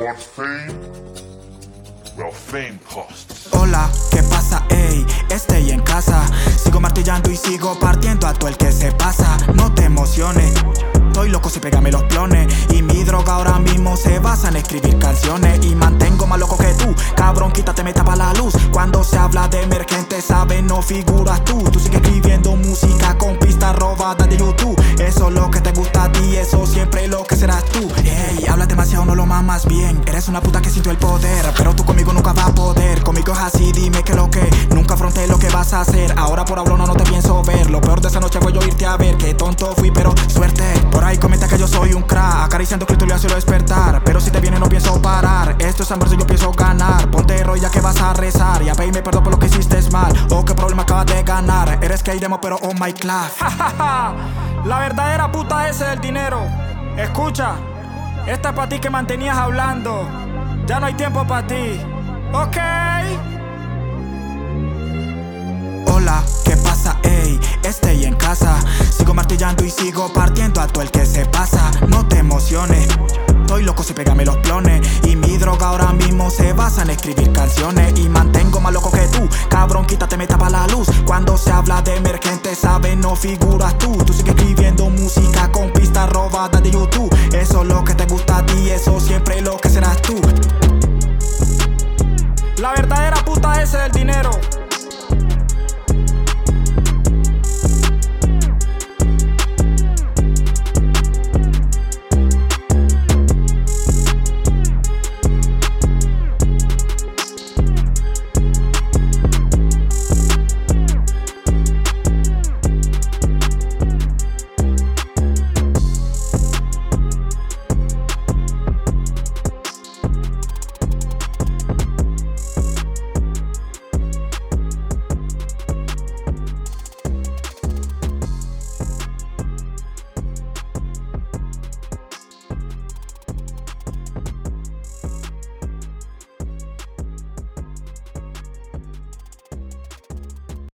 But fame, well, fame costs. Hola, ¿qué pasa? Ey, estoy en casa. Sigo martillando y sigo partiendo a todo el que se pasa. No te emociones, estoy loco si pégame los clones. Y mi droga ahora mismo se basa en escribir canciones. Y mantengo más loco que tú, cabrón, quítate, me tapa la luz. Cuando se habla de emergente, sabes, no figuras tú. Tú sigues escribiendo música con pistas robadas de YouTube. Eso es lo que te gusta a ti, eso siempre es lo que serás tú. Ey, hablas demasiado, no lo mamas bien. Eres una puta que sintió el poder, pero tú conmigo nunca vas a poder. Conmigo es así, dime que lo que. Nunca afronté lo que vas a hacer. Ahora por hablo no te pienso ver. Lo peor de esa noche fue yo irte a ver. Qué tonto fui, pero suerte. Por ahí comenta que yo soy un crack, acariciando que tú le haces despertar. Pero si te viene no pienso parar. Esto es hambre, yo pienso ganar. Ponte rollo ya que vas a rezar. Y a pedirme perdón por lo que hiciste mal. Oh, qué problema acabas de ganar. Eres que demo pero oh my class. La verdadera puta es el dinero. Escucha, esta es para ti que mantenías hablando. Ya no hay tiempo para ti. Ok. Hola, ¿qué pasa? Ey, estoy en casa. Sigo martillando y sigo partiendo a todo el que se pasa. No te emociones, estoy loco si pégame los clones. Y mi droga ahora mismo se basa en escribir canciones. Y mantengo más loco que tú, cabrón, quítate, me tapa la luz. Cuando se habla de emergente, sabes, no figuras tú. Tú sigues escribiendo